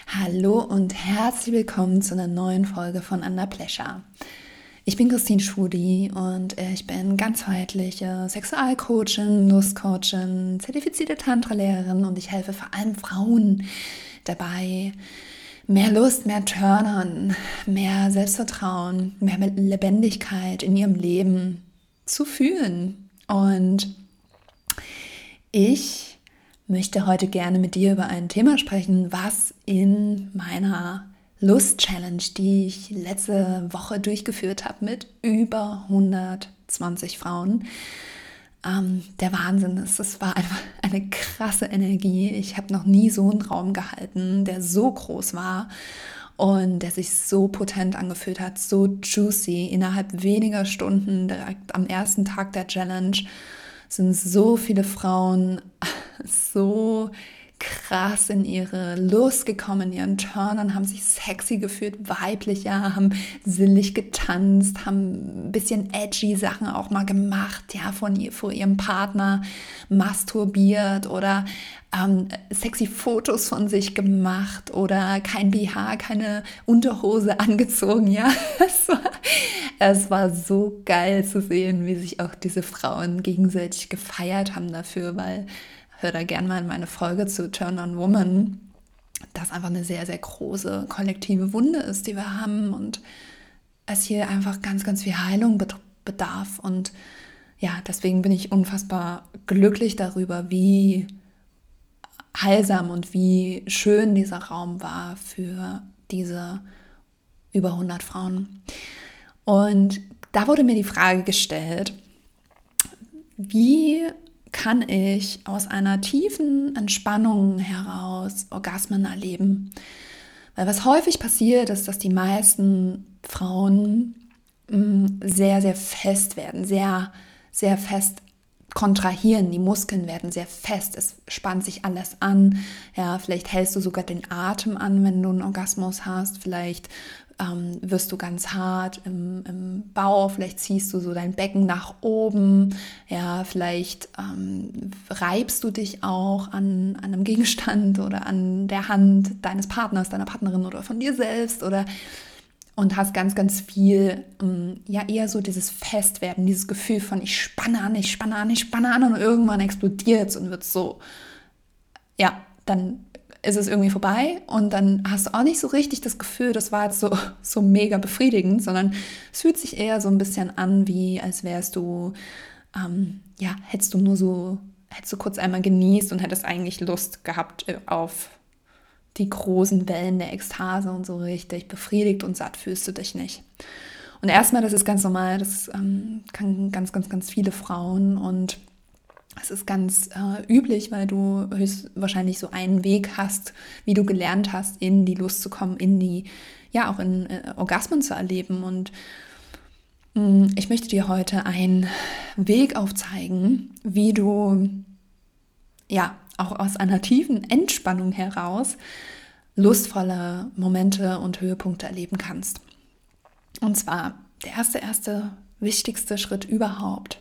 Hallo und herzlich willkommen zu einer neuen Folge von Under Pleasure. Ich bin Christine Schudi und ich bin ganzheitliche Sexualcoachin, Lustcoachin, zertifizierte Tantra-Lehrerin und ich helfe vor allem Frauen dabei, mehr Lust, mehr Turn-on, mehr Selbstvertrauen, mehr Lebendigkeit in ihrem Leben zu fühlen. Und ich möchte heute gerne mit dir über ein Thema sprechen, was in meiner Lust-Challenge, die ich letzte Woche durchgeführt habe mit über 120 Frauen, der Wahnsinn ist. Es war einfach eine krasse Energie. Ich habe noch nie so einen Raum gehalten, der so groß war und der sich so potent angefühlt hat, so juicy. Innerhalb weniger Stunden, direkt am ersten Tag der Challenge, sind so viele Frauen so krass in ihre Lust gekommen, in ihren Turnern, haben sich sexy gefühlt, weiblicher, haben sinnlich getanzt, haben ein bisschen edgy Sachen auch mal gemacht, ja, vor ihrem Partner masturbiert oder sexy Fotos von sich gemacht oder kein BH, keine Unterhose angezogen, ja. Es war so geil zu sehen, wie sich auch diese Frauen gegenseitig gefeiert haben dafür, weil, hör da gerne mal in meine Folge zu Turn on Woman, das einfach eine sehr, sehr große kollektive Wunde ist, die wir haben und es hier einfach ganz, ganz viel Heilung bedarf. Und ja, deswegen bin ich unfassbar glücklich darüber, wie heilsam und wie schön dieser Raum war für diese über 100 Frauen. Und da wurde mir die Frage gestellt, wie kann ich aus einer tiefen Entspannung heraus Orgasmen erleben? Weil was häufig passiert, ist, dass die meisten Frauen sehr, sehr fest werden, sehr, sehr fest kontrahieren, die Muskeln werden sehr fest, es spannt sich alles an, ja, vielleicht hältst du sogar den Atem an, wenn du einen Orgasmus hast, vielleicht wirst du ganz hart im Bauch, vielleicht ziehst du so dein Becken nach oben, ja, vielleicht reibst du dich auch an einem Gegenstand oder an der Hand deines Partners, deiner Partnerin oder von dir selbst oder und hast ganz, ganz viel, ja, eher so dieses Festwerden, dieses Gefühl von ich spanne an, ich spanne an, ich spanne an und irgendwann explodiert es und wird so, ja, dann ist es irgendwie vorbei und dann hast du auch nicht so richtig das Gefühl, das war jetzt so mega befriedigend, sondern es fühlt sich eher so ein bisschen an, wie als wärst du, ja, hättest du kurz einmal genießt und hättest eigentlich Lust gehabt auf die großen Wellen der Ekstase und so richtig befriedigt und satt fühlst du dich nicht. Und erstmal, das ist ganz normal, das kann ganz, ganz, ganz viele Frauen und es ist ganz üblich, weil du höchstwahrscheinlich so einen Weg hast, wie du gelernt hast, in die Lust zu kommen, ja, auch in Orgasmen zu erleben. Und ich möchte dir heute einen Weg aufzeigen, wie du, ja, auch aus einer tiefen Entspannung heraus lustvolle Momente und Höhepunkte erleben kannst. Und zwar der erste wichtigste Schritt überhaupt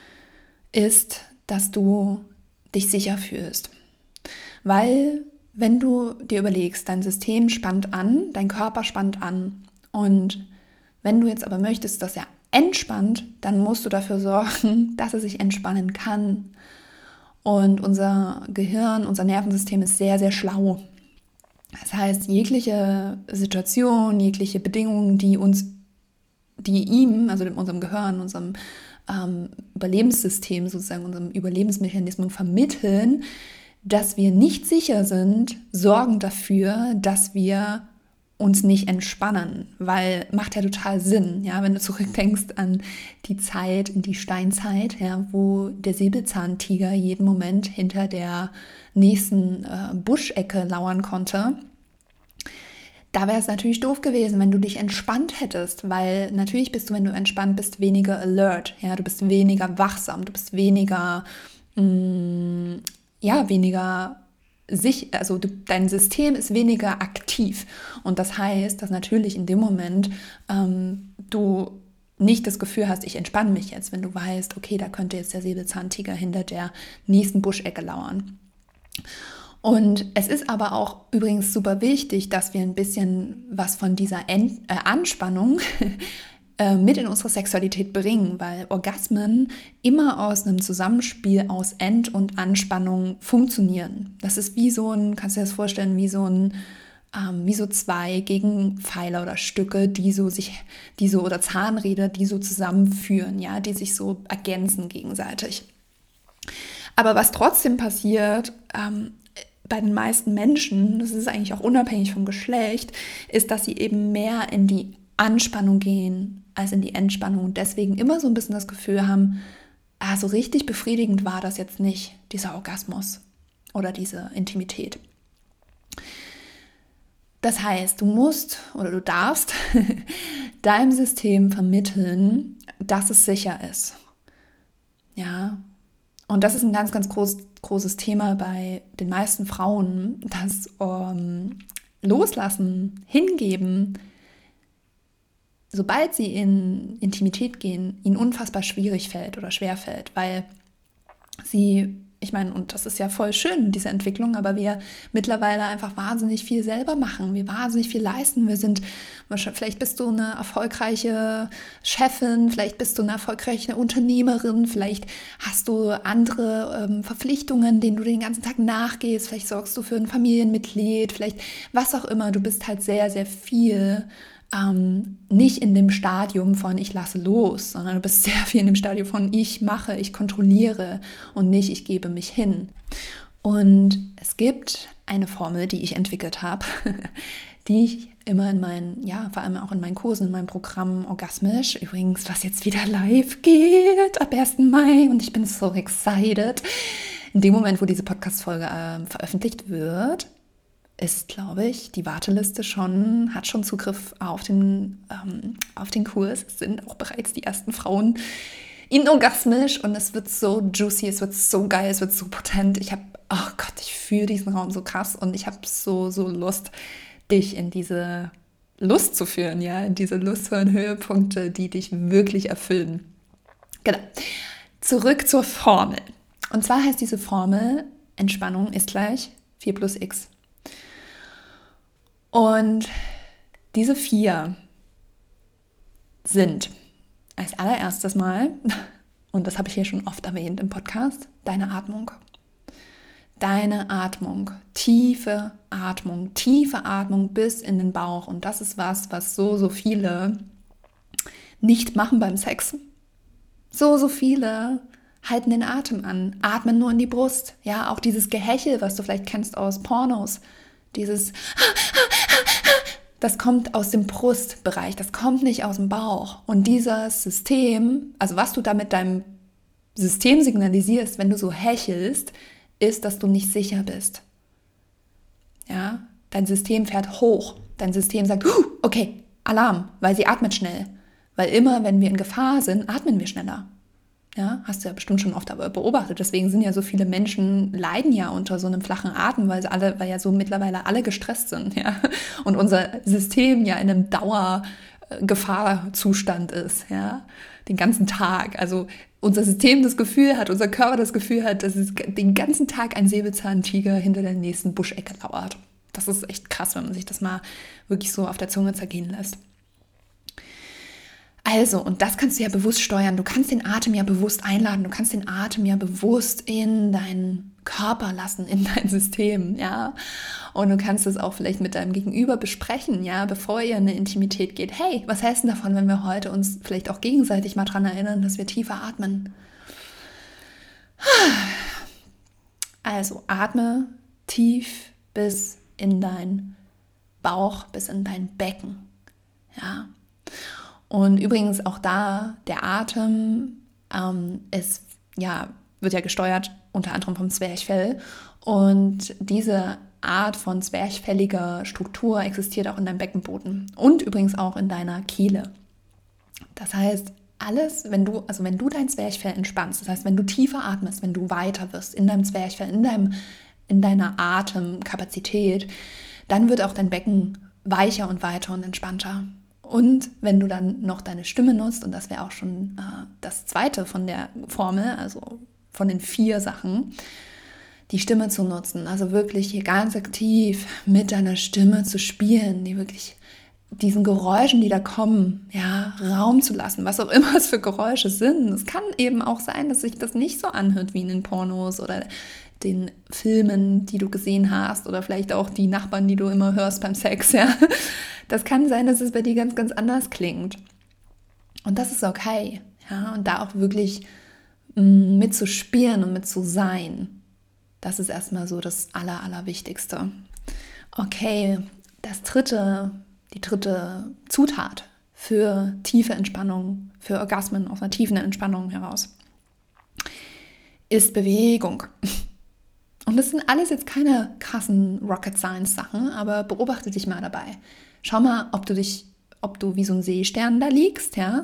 ist, dass du dich sicher fühlst. Weil wenn du dir überlegst, dein System spannt an, dein Körper spannt an und wenn du jetzt aber möchtest, dass er entspannt, dann musst du dafür sorgen, dass er sich entspannen kann. Und unser Gehirn, unser Nervensystem ist sehr, sehr schlau. Das heißt, jegliche Situation, jegliche Bedingungen, die ihm, also unserem Gehirn, unserem Überlebenssystem, sozusagen unserem Überlebensmechanismus vermitteln, dass wir nicht sicher sind, sorgen dafür, dass wir uns nicht entspannen, weil macht ja total Sinn, ja, wenn du zurückdenkst an die Zeit, in die Steinzeit, ja, wo der Säbelzahntiger jeden Moment hinter der nächsten Buschecke lauern konnte. Da wäre es natürlich doof gewesen, wenn du dich entspannt hättest, weil natürlich bist du, wenn du entspannt bist, weniger alert, ja, du bist weniger wachsam, du bist weniger, weniger dein System ist weniger aktiv und das heißt, dass natürlich in dem Moment du nicht das Gefühl hast, ich entspanne mich jetzt, wenn du weißt, okay, da könnte jetzt der Säbelzahntiger hinter der nächsten Buschecke lauern. Und es ist aber auch übrigens super wichtig, dass wir ein bisschen was von dieser Anspannung mit in unsere Sexualität bringen, weil Orgasmen immer aus einem Zusammenspiel aus und Anspannung funktionieren. Das ist wie so ein, kannst du dir das vorstellen, wie so zwei Gegenpfeiler oder Stücke, oder Zahnräder, die so zusammenführen, ja, die sich so ergänzen gegenseitig. Aber was trotzdem passiert, bei den meisten Menschen, das ist eigentlich auch unabhängig vom Geschlecht, ist, dass sie eben mehr in die Anspannung gehen als in die Entspannung und deswegen immer so ein bisschen das Gefühl haben, so richtig befriedigend war das jetzt nicht, dieser Orgasmus oder diese Intimität. Das heißt, du musst oder du darfst deinem System vermitteln, dass es sicher ist. Ja, und das ist ein ganz, ganz großes Thema bei den meisten Frauen, dass Loslassen, Hingeben, sobald sie in Intimität gehen, ihnen unfassbar schwierig fällt oder schwer fällt, weil ich meine, und das ist ja voll schön, diese Entwicklung, aber wir mittlerweile einfach wahnsinnig viel selber machen, wir wahnsinnig viel leisten, vielleicht bist du eine erfolgreiche Chefin, vielleicht bist du eine erfolgreiche Unternehmerin, vielleicht hast du andere Verpflichtungen, denen du den ganzen Tag nachgehst, vielleicht sorgst du für ein Familienmitglied, vielleicht was auch immer, du bist halt sehr, sehr viel nicht in dem Stadium von ich lasse los, sondern du bist sehr viel in dem Stadium von ich mache, ich kontrolliere und nicht ich gebe mich hin. Und es gibt eine Formel, die ich entwickelt habe, die ich immer vor allem auch in meinen Kursen, in meinem Programm Orgasmisch, übrigens, was jetzt wieder live geht ab 1. Mai und ich bin so excited. In dem Moment, wo diese Podcast-Folge veröffentlicht wird, ist, glaube ich, die Warteliste hat schon Zugriff auf den Kurs. Es sind auch bereits die ersten Frauen in Orgasmisch und es wird so juicy, es wird so geil, es wird so potent. Ich fühle diesen Raum so krass und ich habe so Lust, dich in diese Lust zu führen, ja, in diese lustvollen Höhepunkte, die dich wirklich erfüllen. Genau. Zurück zur Formel. Und zwar heißt diese Formel, Entspannung ist gleich 4 plus X. Und diese 4 sind als allererstes mal, und das habe ich hier schon oft erwähnt im Podcast, deine Atmung. Deine Atmung, tiefe Atmung bis in den Bauch. Und das ist was so viele nicht machen beim Sex. So viele halten den Atem an, atmen nur in die Brust. Ja, auch dieses Gehechel, was du vielleicht kennst aus Pornos, das kommt aus dem Brustbereich, das kommt nicht aus dem Bauch. Und dieses System, also was du da mit deinem System signalisierst, wenn du so hechelst, ist, dass du nicht sicher bist. Ja, dein System fährt hoch. Dein System sagt, okay, Alarm, weil sie atmet schnell. Weil immer, wenn wir in Gefahr sind, atmen wir schneller. Ja, hast du ja bestimmt schon oft beobachtet. Deswegen sind ja so viele Menschen, leiden ja unter so einem flachen Atem, weil ja so mittlerweile alle gestresst sind. Ja? Und unser System ja in einem Dauergefahrzustand ist. Ja? Den ganzen Tag. Also unser System das Gefühl hat, unser Körper das Gefühl hat, dass es den ganzen Tag ein Säbelzahntiger hinter der nächsten Buschecke lauert. Das ist echt krass, wenn man sich das mal wirklich so auf der Zunge zergehen lässt. Also, und das kannst du ja bewusst steuern. Du kannst den Atem ja bewusst einladen. Du kannst den Atem ja bewusst in deinen Körper lassen, in dein System, ja. Und du kannst es auch vielleicht mit deinem Gegenüber besprechen, ja, bevor ihr in eine Intimität geht. Hey, was hältst du davon, wenn wir heute uns vielleicht auch gegenseitig mal dran erinnern, dass wir tiefer atmen? Also, atme tief bis in deinen Bauch, bis in dein Becken, ja. Und übrigens auch da, der Atem wird ja gesteuert unter anderem vom Zwerchfell. Und diese Art von zwerchfelliger Struktur existiert auch in deinem Beckenboden und übrigens auch in deiner Kehle. Das heißt, wenn du dein Zwerchfell entspannst, das heißt, wenn du tiefer atmest, wenn du weiter wirst in deinem Zwerchfell, in deiner Atemkapazität, dann wird auch dein Becken weicher und weiter und entspannter. Und wenn du dann noch deine Stimme nutzt, und das wäre auch schon das zweite von der Formel, also von den 4 Sachen, die Stimme zu nutzen, also wirklich hier ganz aktiv mit deiner Stimme zu spielen, die wirklich diesen Geräuschen, die da kommen, ja, Raum zu lassen, was auch immer es für Geräusche sind. Es kann eben auch sein, dass sich das nicht so anhört wie in den Pornos oder den Filmen, die du gesehen hast oder vielleicht auch die Nachbarn, die du immer hörst beim Sex, ja. Das kann sein, dass es bei dir ganz, ganz anders klingt. Und das ist okay, ja, und da auch wirklich mitzuspielen und mit zu sein. Das ist erstmal so das Allerwichtigste. Okay, die dritte Zutat für tiefe Entspannung, für Orgasmen aus einer tiefen Entspannung heraus, ist Bewegung. Und das sind alles jetzt keine krassen Rocket Science Sachen, aber beobachte dich mal dabei. Schau mal, ob du wie so ein Seestern da liegst, ja.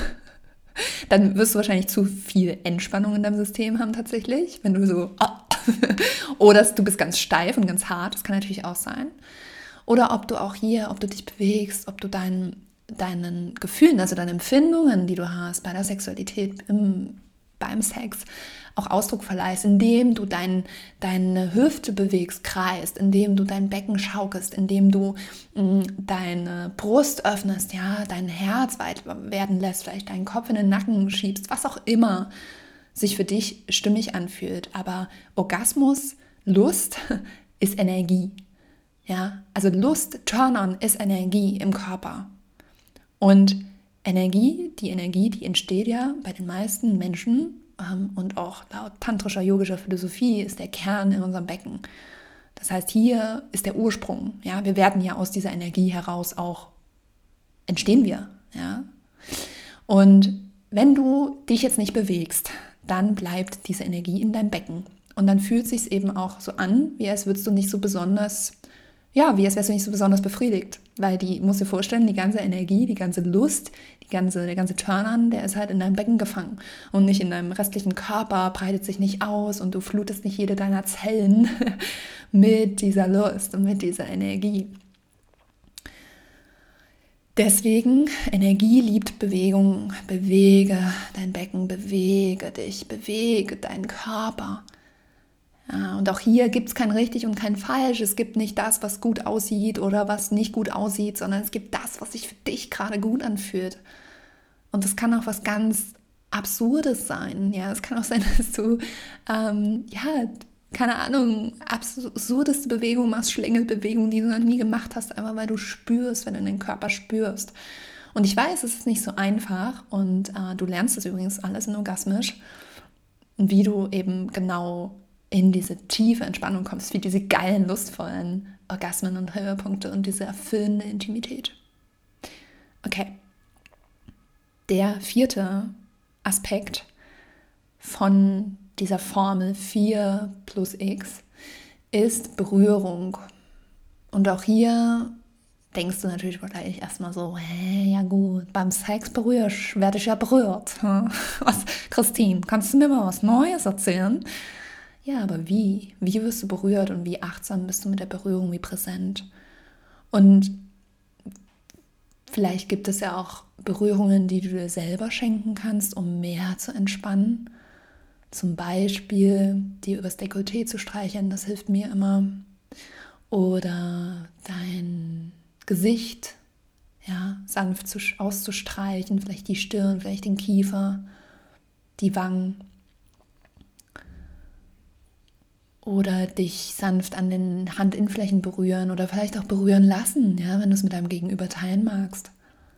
Dann wirst du wahrscheinlich zu viel Entspannung in deinem System haben tatsächlich, wenn du so oder du bist ganz steif und ganz hart, das kann natürlich auch sein. Oder ob du dich bewegst, ob du deinen Gefühlen, also deinen Empfindungen, die du hast bei der Sexualität, beim Sex, auch Ausdruck verleihst, indem du deine Hüfte bewegst, kreist, indem du dein Becken schaukelst, indem du deine Brust öffnest, ja, dein Herz weit werden lässt, vielleicht deinen Kopf in den Nacken schiebst, was auch immer sich für dich stimmig anfühlt. Aber Orgasmus, Lust ist Energie. Ja, also Lust, Turn-on ist Energie im Körper. Und die Energie, die entsteht ja bei den meisten Menschen und auch laut tantrischer yogischer Philosophie ist der Kern in unserem Becken. Das heißt, hier ist der Ursprung. Ja, wir werden ja aus dieser Energie heraus auch entstehen wir. Ja, und wenn du dich jetzt nicht bewegst, dann bleibt diese Energie in deinem Becken und dann fühlt es sich eben auch so an, wie als wärst du nicht so besonders befriedigt, weil musst dir vorstellen, die ganze Energie, die ganze Lust, der ganze Turn-on, der ist halt in deinem Becken gefangen und nicht in deinem restlichen Körper, breitet sich nicht aus und du flutest nicht jede deiner Zellen mit dieser Lust und mit dieser Energie. Deswegen, Energie liebt Bewegung, bewege dein Becken, bewege dich, bewege deinen Körper. Ja, und auch hier gibt es kein richtig und kein falsch. Es gibt nicht das, was gut aussieht oder was nicht gut aussieht, sondern es gibt das, was sich für dich gerade gut anfühlt. Und das kann auch was ganz Absurdes sein. Ja, es kann auch sein, dass du, keine Ahnung, absurdeste Bewegung machst, Schlängelbewegung, die du noch nie gemacht hast, einfach weil du spürst, wenn du den Körper spürst. Und ich weiß, es ist nicht so einfach und du lernst das übrigens alles in Orgasmisch, wie du eben genau in diese tiefe Entspannung kommst, wie diese geilen, lustvollen Orgasmen und Höhepunkte und diese erfüllende Intimität. Okay. Der 4. Aspekt von dieser Formel 4 plus X ist Berührung. Und auch hier denkst du natürlich gleich erstmal so, ja gut, beim Sex werde ich ja berührt. Was, Christine, kannst du mir mal was Neues erzählen? Ja, aber wie? Wie wirst du berührt und wie achtsam bist du mit der Berührung, wie präsent? Und vielleicht gibt es ja auch Berührungen, die du dir selber schenken kannst, um mehr zu entspannen. Zum Beispiel dir übers Dekolleté zu streicheln, das hilft mir immer. Oder dein Gesicht sanft auszustreichen, vielleicht die Stirn, vielleicht den Kiefer, die Wangen. Oder dich sanft an den Handinnenflächen berühren oder vielleicht auch berühren lassen, ja, wenn du es mit deinem Gegenüber teilen magst.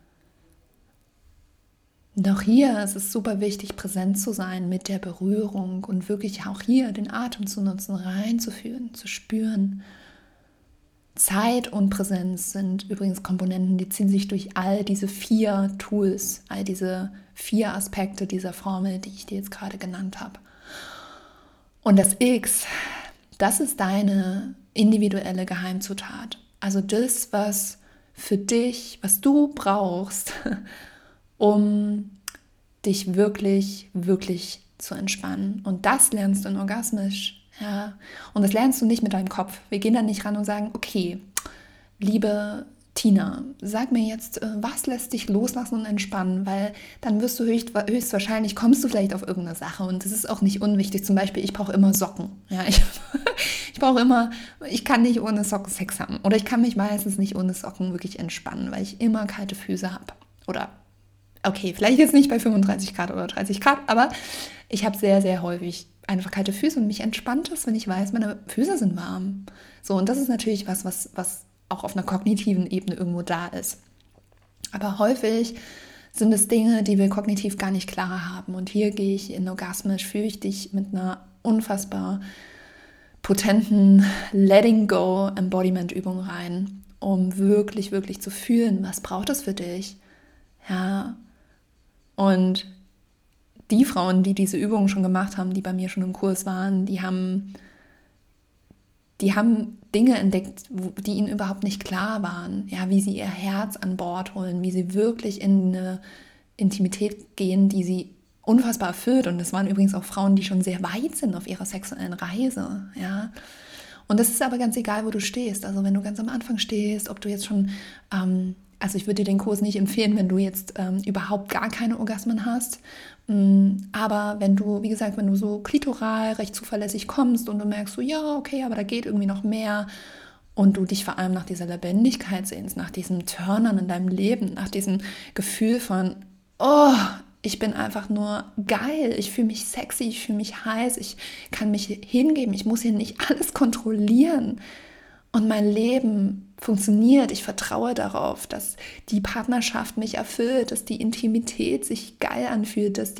Und auch hier ist es super wichtig, präsent zu sein mit der Berührung und wirklich auch hier den Atem zu nutzen, reinzufühlen, zu spüren. Zeit und Präsenz sind übrigens Komponenten, die ziehen sich durch all diese 4 Tools, all diese 4 Aspekte dieser Formel, die ich dir jetzt gerade genannt habe. Und das X, das ist deine individuelle Geheimzutat. Also das, was für dich, was du brauchst, um dich wirklich, wirklich zu entspannen. Und das lernst du in Orgasmisch. Ja. Und das lernst du nicht mit deinem Kopf. Wir gehen da nicht ran und sagen, okay, liebe Tina, sag mir jetzt, was lässt dich loslassen und entspannen, weil dann wirst du höchstwahrscheinlich, kommst du vielleicht auf irgendeine Sache und das ist auch nicht unwichtig. Zum Beispiel, ich brauche immer Socken. Ja, ich brauche immer, ich kann nicht ohne Socken Sex haben oder ich kann mich meistens nicht ohne Socken wirklich entspannen, weil ich immer kalte Füße habe. Oder, okay, vielleicht jetzt nicht bei 35 Grad oder 30 Grad, aber ich habe sehr, sehr häufig einfach kalte Füße und mich entspannt es, wenn ich weiß, meine Füße sind warm. So, und das ist natürlich was auch auf einer kognitiven Ebene irgendwo da ist. Aber häufig sind es Dinge, die wir kognitiv gar nicht klar haben. Und hier gehe ich in orgasmisch, fühle ich dich mit einer unfassbar potenten Letting-Go-Embodiment-Übung rein, um wirklich, wirklich zu fühlen, was braucht es für dich. Ja, und die Frauen, die diese Übungen schon gemacht haben, die bei mir schon im Kurs waren, die haben Dinge entdeckt, die ihnen überhaupt nicht klar waren. Ja, wie sie ihr Herz an Bord holen, wie sie wirklich in eine Intimität gehen, die sie unfassbar erfüllt. Und das waren übrigens auch Frauen, die schon sehr weit sind auf ihrer sexuellen Reise. Ja. Und das ist aber ganz egal, wo du stehst. Also wenn du ganz am Anfang stehst, ob du jetzt schon, also ich würde dir den Kurs nicht empfehlen, wenn du jetzt überhaupt gar keine Orgasmen hast. Aber wenn du, wie gesagt, wenn du so klitoral recht zuverlässig kommst und du merkst so, ja, okay, aber da geht irgendwie noch mehr und du dich vor allem nach dieser Lebendigkeit sehnst, nach diesem Turnern in deinem Leben, nach diesem Gefühl von, oh, ich bin einfach nur geil, ich fühle mich sexy, ich fühle mich heiß, ich kann mich hingeben, ich muss hier nicht alles kontrollieren. Und mein Leben funktioniert. Ich vertraue darauf, dass die Partnerschaft mich erfüllt, dass die Intimität sich geil anfühlt, dass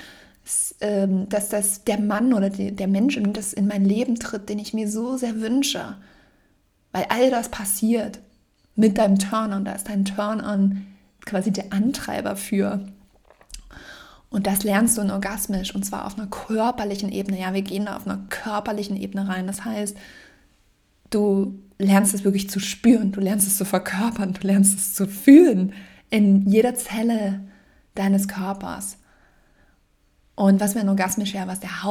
das der Mann oder der Mensch das in mein Leben tritt, den ich mir so sehr wünsche. Weil all das passiert mit deinem Turn-on. Da ist dein Turn-on quasi der Antreiber für. Und das lernst du in orgasmisch und zwar auf einer körperlichen Ebene. Ja, wir gehen da auf einer körperlichen Ebene rein. Das heißt, du lernst es wirklich zu spüren, du lernst es zu verkörpern, du lernst es zu fühlen in jeder Zelle deines Körpers. Und was wir in orgasmisch was der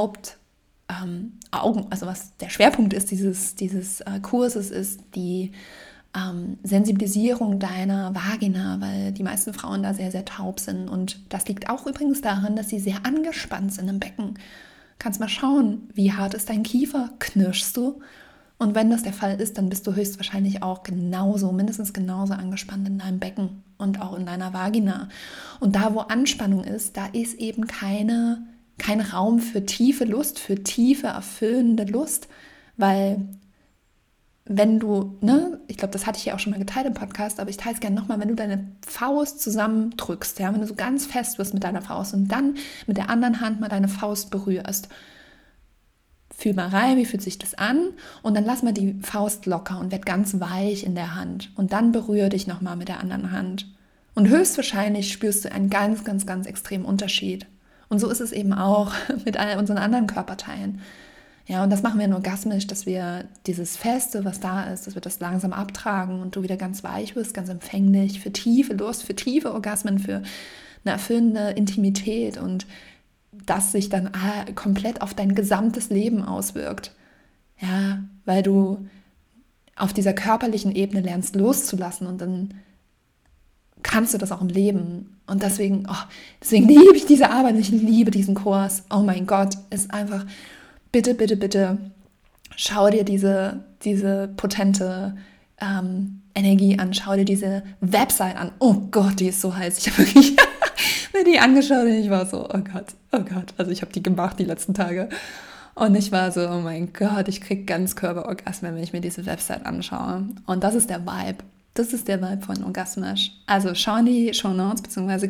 also was der Schwerpunkt ist dieses Kurses, ist die Sensibilisierung deiner Vagina, weil die meisten Frauen da sehr, sehr taub sind. Und das liegt auch übrigens daran, dass sie sehr angespannt sind im Becken. Kannst mal schauen, wie hart ist dein Kiefer, knirschst du? Und wenn das der Fall ist, dann bist du höchstwahrscheinlich auch mindestens genauso angespannt in deinem Becken und auch in deiner Vagina. Und da, wo Anspannung ist, da ist eben kein Raum für tiefe Lust, für tiefe, erfüllende Lust. Weil wenn du, ich glaube, das hatte ich ja auch schon mal geteilt im Podcast, aber ich teile es gerne nochmal, wenn du deine Faust zusammendrückst, ja, wenn du so ganz fest wirst mit deiner Faust und dann mit der anderen Hand mal deine Faust berührst, fühl mal rein, wie fühlt sich das an? Und dann lass mal die Faust locker und werd ganz weich in der Hand. Und dann berühre dich nochmal mit der anderen Hand. Und höchstwahrscheinlich spürst du einen ganz, ganz, ganz extremen Unterschied. Und so ist es eben auch mit all unseren anderen Körperteilen. Ja, und das machen wir in orgasmisch, dass wir dieses Feste, was da ist, dass wir das langsam abtragen und du wieder ganz weich wirst, ganz empfänglich für tiefe Lust, für tiefe Orgasmen, für eine erfüllende Intimität und das sich dann komplett auf dein gesamtes Leben auswirkt. Ja, weil du auf dieser körperlichen Ebene lernst loszulassen und dann kannst du das auch im Leben. Und deswegen liebe ich diese Arbeit, ich liebe diesen Kurs. Oh mein Gott, ist einfach, bitte, bitte, bitte, schau dir diese potente Energie an, schau dir diese Website an. Oh Gott, die ist so heiß. Ich habe wirklich mir die angeschaut und ich war so, oh Gott. Also ich habe die gemacht die letzten Tage und ich war so, oh mein Gott, ich kriege ganz Körperorgasmen, wenn ich mir diese Website anschaue. Und das ist der Vibe. Das ist der Vibe von orgasmisch. Also schau in die Shownotes bzw.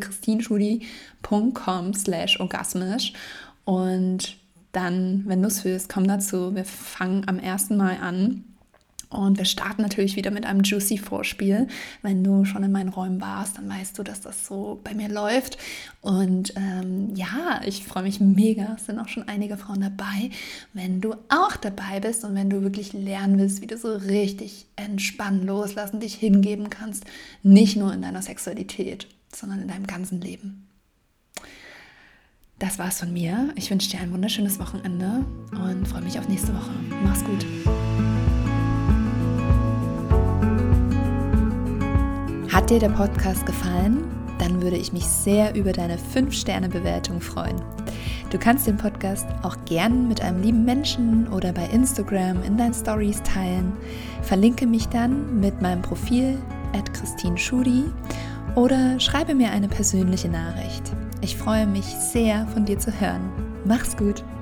christinschudi.com/orgasmisch und dann, wenn du es willst, komm dazu. Wir fangen am 1. Mai an. Und wir starten natürlich wieder mit einem juicy Vorspiel. Wenn du schon in meinen Räumen warst, dann weißt du, dass das so bei mir läuft. Und ich freue mich mega. Es sind auch schon einige Frauen dabei. Wenn du auch dabei bist und wenn du wirklich lernen willst, wie du so richtig entspannen, loslassen, dich hingeben kannst, nicht nur in deiner Sexualität, sondern in deinem ganzen Leben. Das war's von mir. Ich wünsche dir ein wunderschönes Wochenende und freue mich auf nächste Woche. Mach's gut. Hat dir der Podcast gefallen? Dann würde ich mich sehr über deine 5-Sterne-Bewertung freuen. Du kannst den Podcast auch gern mit einem lieben Menschen oder bei Instagram in deinen Stories teilen. Verlinke mich dann mit meinem Profil @christinschudi oder schreibe mir eine persönliche Nachricht. Ich freue mich sehr, von dir zu hören. Mach's gut!